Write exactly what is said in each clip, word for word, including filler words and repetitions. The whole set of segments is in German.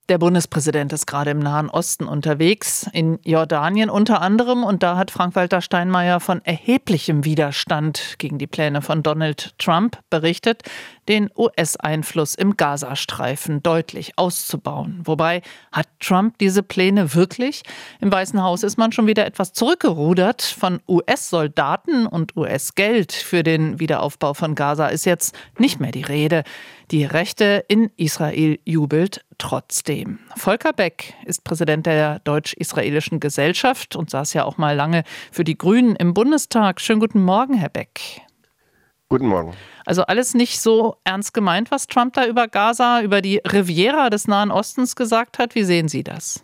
Der Bundespräsident ist gerade im Nahen Osten unterwegs, in Jordanien unter anderem. Und da hat Frank-Walter Steinmeier von erheblichem Widerstand gegen die Pläne von Donald Trump berichtet, den U S-Einfluss im Gazastreifen deutlich auszubauen. Wobei, hat Trump diese Pläne wirklich? Im Weißen Haus ist man schon wieder etwas zurückgerudert. Von U S-Soldaten und U S-Geld für den Wiederaufbau von Gaza ist jetzt nicht mehr die Rede. Die Rechte in Israel jubelt trotzdem. Volker Beck ist Präsident der Deutsch-Israelischen Gesellschaft und saß ja auch mal lange für die Grünen im Bundestag. Schönen guten Morgen, Herr Beck. Guten Morgen. Also alles nicht so ernst gemeint, was Trump da über Gaza, über die Riviera des Nahen Ostens gesagt hat. Wie sehen Sie das?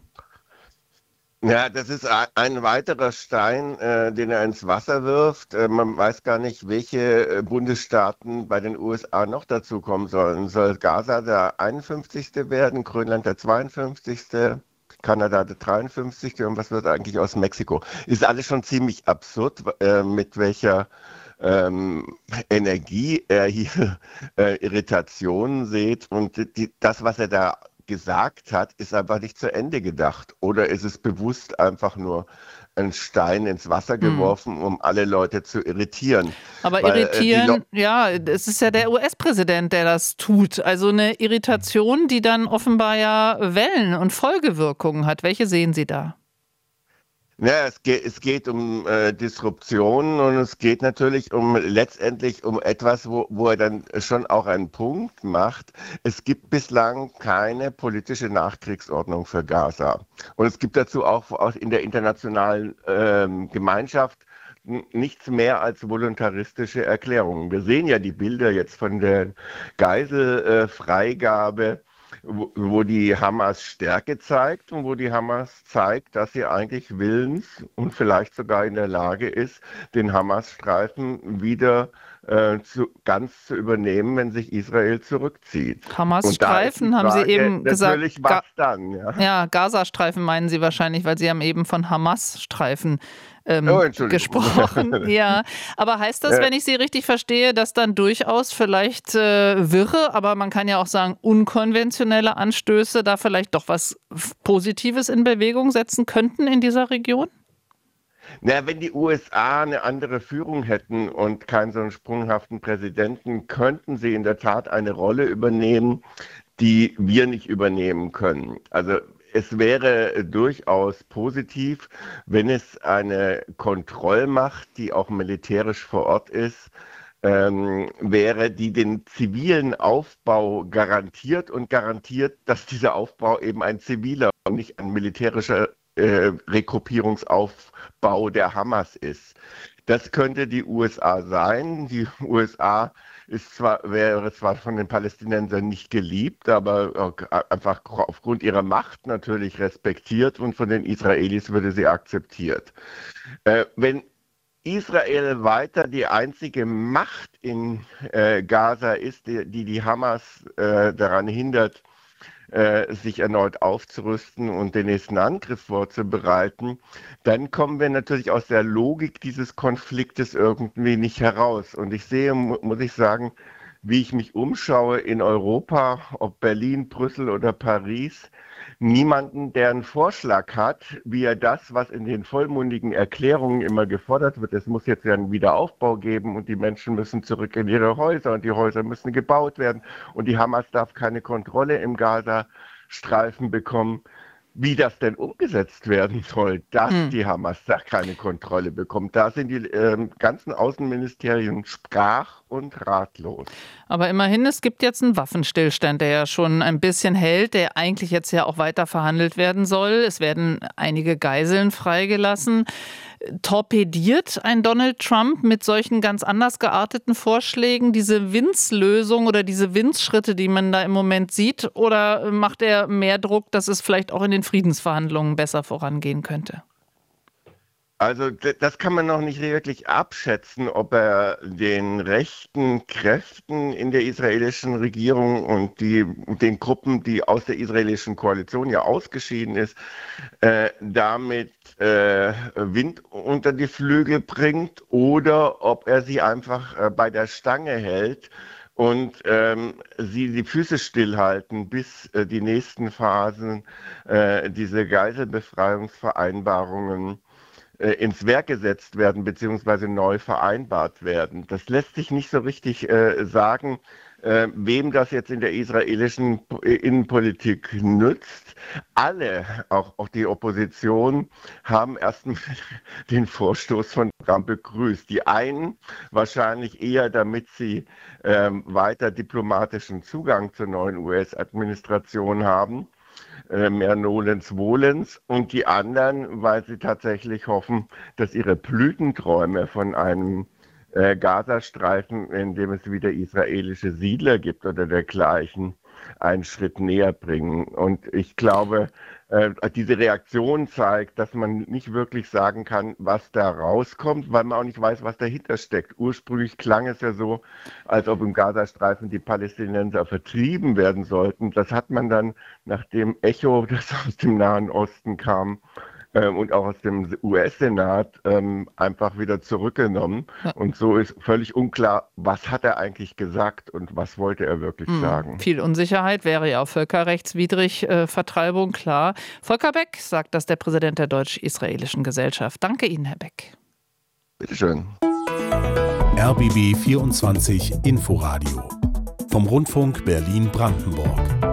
Ja, das ist ein weiterer Stein, äh, den er ins Wasser wirft. Äh, man weiß gar nicht, welche äh, Bundesstaaten bei den U S A noch dazu kommen sollen. Soll Gaza der einundfünfzigste werden, Grönland der zweiundfünfzigste, Kanada der dreiundfünfzigste und was wird eigentlich aus Mexiko? Ist alles schon ziemlich absurd, äh, mit welcher ähm, Energie er hier äh, Irritationen sieht. Und die, das, was er da gesagt hat, ist einfach nicht zu Ende gedacht. Oder ist es bewusst einfach nur ein Stein ins Wasser geworfen, hm. um alle Leute zu irritieren? Aber Weil, irritieren, äh, ja, es ist ja der U S-Präsident, der das tut. Also eine Irritation, die dann offenbar ja Wellen- und Folgewirkungen hat. Welche sehen Sie da? Ja, es geht, es geht um äh, Disruption und es geht natürlich um letztendlich um etwas, wo, wo er dann schon auch einen Punkt macht. Es gibt bislang keine politische Nachkriegsordnung für Gaza. Und es gibt dazu auch, auch in der internationalen ähm, Gemeinschaft nichts mehr als voluntaristische Erklärungen. Wir sehen ja die Bilder jetzt von der Geiselfreigabe, Wo, wo die Hamas Stärke zeigt und wo die Hamas zeigt, dass sie eigentlich willens und vielleicht sogar in der Lage ist, den Hamas-Streifen wieder äh, zu, ganz zu übernehmen, wenn sich Israel zurückzieht. Hamas-Streifen haben Sie eben gesagt. Natürlich, was dann? Ja, ja Gaza-Streifen meinen Sie wahrscheinlich, weil Sie haben eben von Hamas-Streifen Ähm, oh, gesprochen. Ja, aber heißt das, wenn ich Sie richtig verstehe, dass dann durchaus vielleicht äh, wirre, aber man kann ja auch sagen unkonventionelle Anstöße da vielleicht doch was Positives in Bewegung setzen könnten in dieser Region? Na, wenn die U S A eine andere Führung hätten und keinen so einen sprunghaften Präsidenten, könnten sie in der Tat eine Rolle übernehmen, die wir nicht übernehmen können. Also es wäre durchaus positiv, wenn es eine Kontrollmacht, die auch militärisch vor Ort ist, ähm, wäre, die den zivilen Aufbau garantiert und garantiert, dass dieser Aufbau eben ein ziviler und nicht ein militärischer äh, Regruppierungsaufbau der Hamas ist. Das könnte die U S A sein. Die U S A ist zwar, wäre zwar von den Palästinensern nicht geliebt, aber einfach aufgrund ihrer Macht natürlich respektiert und von den Israelis würde sie akzeptiert. Äh, wenn Israel weiter die einzige Macht in äh, Gaza ist, die die, die Hamas äh, daran hindert, äh, sich erneut aufzurüsten und den nächsten Angriff vorzubereiten, dann kommen wir natürlich aus der Logik dieses Konfliktes irgendwie nicht heraus. Und ich sehe, mu- muss ich sagen, wie ich mich umschaue in Europa, ob Berlin, Brüssel oder Paris, niemanden, der einen Vorschlag hat, wie er das, was in den vollmundigen Erklärungen immer gefordert wird, es muss jetzt ja einen Wiederaufbau geben und die Menschen müssen zurück in ihre Häuser und die Häuser müssen gebaut werden und die Hamas darf keine Kontrolle im Gazastreifen bekommen, wie das denn umgesetzt werden soll, dass Hm. die Hamas da keine Kontrolle bekommt. Da sind die ähm, ganzen Außenministerien sprach- und ratlos. Aber immerhin, es gibt jetzt einen Waffenstillstand, der ja schon ein bisschen hält, der eigentlich jetzt ja auch weiter verhandelt werden soll. Es werden einige Geiseln freigelassen. Torpediert ein Donald Trump mit solchen ganz anders gearteten Vorschlägen diese Winzlösung oder diese Winzschritte, die man da im Moment sieht? Oder macht er mehr Druck, dass es vielleicht auch in den Friedensverhandlungen besser vorangehen könnte? Also d- das kann man noch nicht wirklich abschätzen, ob er den rechten Kräften in der israelischen Regierung und die, den Gruppen, die aus der israelischen Koalition ja ausgeschieden ist, äh, damit äh, Wind unter die Flügel bringt oder ob er sie einfach äh, bei der Stange hält und ähm, sie die Füße stillhalten, bis äh, die nächsten Phasen, äh, diese Geiselbefreiungsvereinbarungen äh, ins Werk gesetzt werden beziehungsweise neu vereinbart werden. Das lässt sich nicht so richtig äh, sagen, äh, wem das jetzt in der israelischen Innenpolitik nützt. Alle, auch, auch die Opposition, haben erstmal den Vorstoß von Trump begrüßt. Die einen wahrscheinlich eher, damit sie ähm, weiter diplomatischen Zugang zur neuen U S-Administration haben, äh, mehr Nolens Wohlens, und die anderen, weil sie tatsächlich hoffen, dass ihre Blütenträume von einem äh, Gazastreifen, in dem es wieder israelische Siedler gibt oder dergleichen, einen Schritt näher bringen. Und ich glaube, äh, diese Reaktion zeigt, dass man nicht wirklich sagen kann, was da rauskommt, weil man auch nicht weiß, was dahinter steckt. Ursprünglich klang es ja so, als ob im Gazastreifen die Palästinenser vertrieben werden sollten. Das hat man dann, nach dem Echo, das aus dem Nahen Osten kam, Ähm, und auch aus dem U S-Senat ähm, einfach wieder zurückgenommen. Ja. Und so ist völlig unklar, was hat er eigentlich gesagt und was wollte er wirklich hm, sagen. Viel Unsicherheit, wäre ja auch völkerrechtswidrig, äh, Vertreibung, klar. Volker Beck sagt das, der Präsident der Deutsch-Israelischen Gesellschaft. Danke Ihnen, Herr Beck. Bitte schön. R B B vierundzwanzig Inforadio vom Rundfunk Berlin-Brandenburg.